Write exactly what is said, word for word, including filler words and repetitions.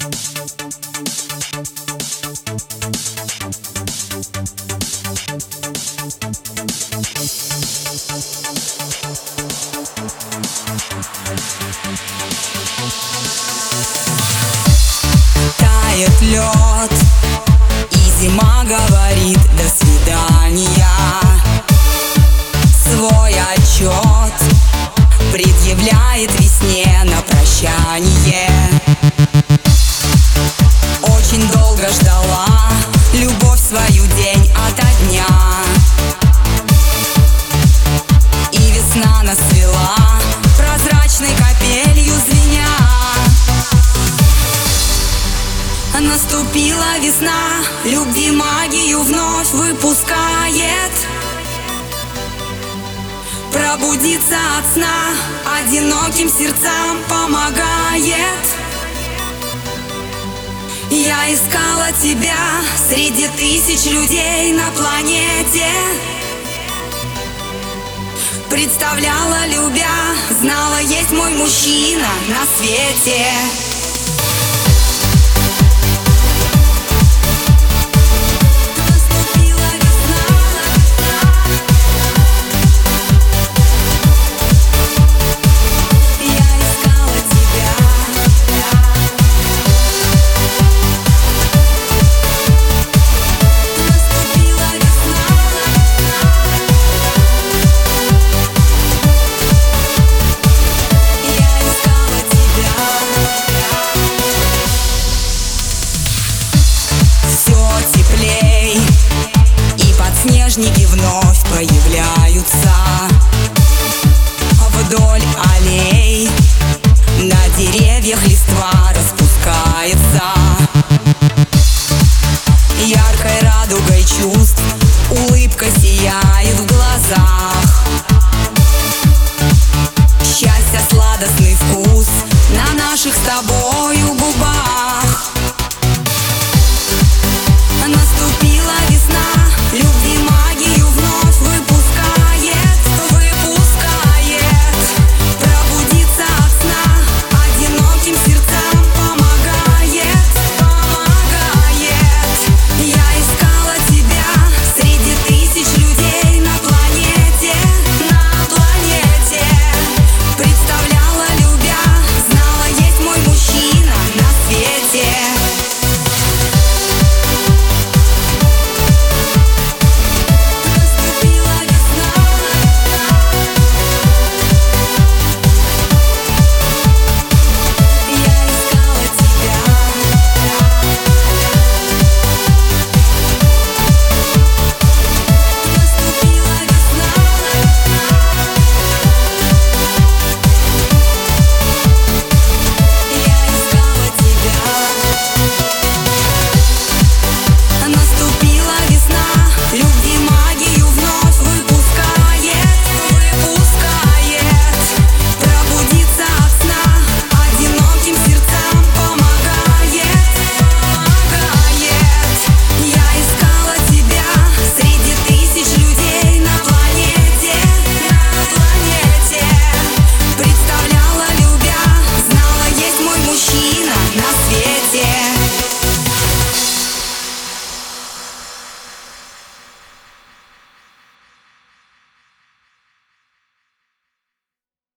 Тает лед, и зима говорит до свидания. Свой отчет предъявляет весне на прощание. Очень долго ждала любовь свою день ото дня, и весна нас свела прозрачной капелью звеня. Наступила весна, любви магию вновь выпускает. Пробудиться от сна одиноким сердцам помогает. Я искала тебя среди тысяч людей на планете. Представляла, любя, знала, есть мой мужчина на свете. Снежники вновь появляются вдоль аллей, на деревьях листва распускается. Яркой радугой чувств улыбка сияет в глазах. Счастья сладостный вкус на наших с тобою губах.